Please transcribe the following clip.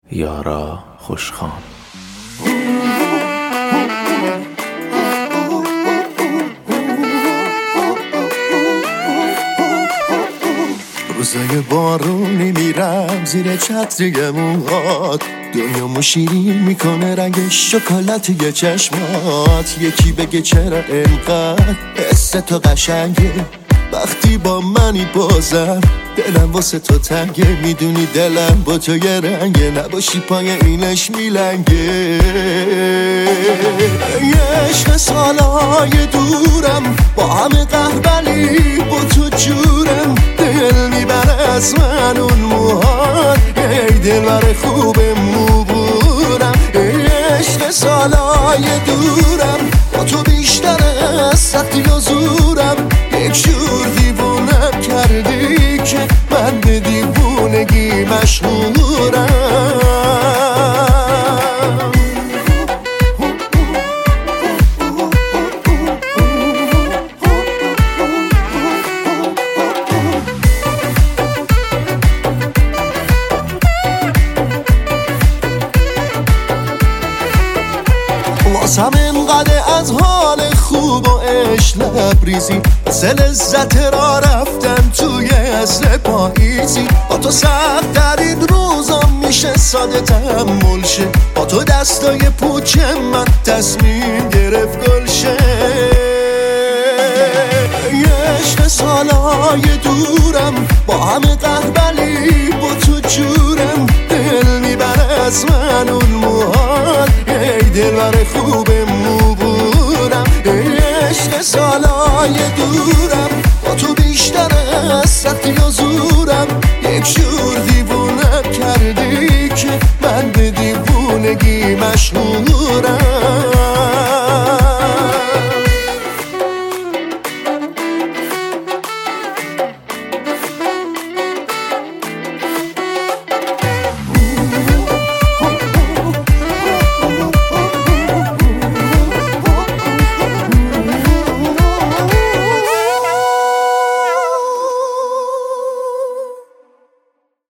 یارا خوشخوام. روزای بارونی میرم زیر چتری موهات، دنیامو شیرین میکنه رنگ شکلاتی چشمات. یکی بگه چرا انقدر حس تو قشنگه، وقتی با منی بازم دلم واسه تو تنگه. میدونی دلم با تو یه رنگه، نباشی پای اینش میلنگه. یه عشق سالهای دورم با همه قهبلی با تو جورم. دل میبره از من اون موهات، ای دل بر خوب موبورم. عشق سالهای دورم با تو بیشتر از سختی و زورم. یک جور دیوونم کردی که من به دیوونگی مشهورم. واسم انقدر از حال خوب و عشق لبریزی، واسه لذت را رفتن توی عصر پاییزی. با تو سخت ترین روزم میشه ساده تحمل شه، با تو دستای پوچ من تصمیم گرفت گل شه. یه عشق سالهای دورم با همه قهبلی با تو جورم. دل میبره از من اون موهات، ای دل بر خوب موبورم. عشق سالهای دورم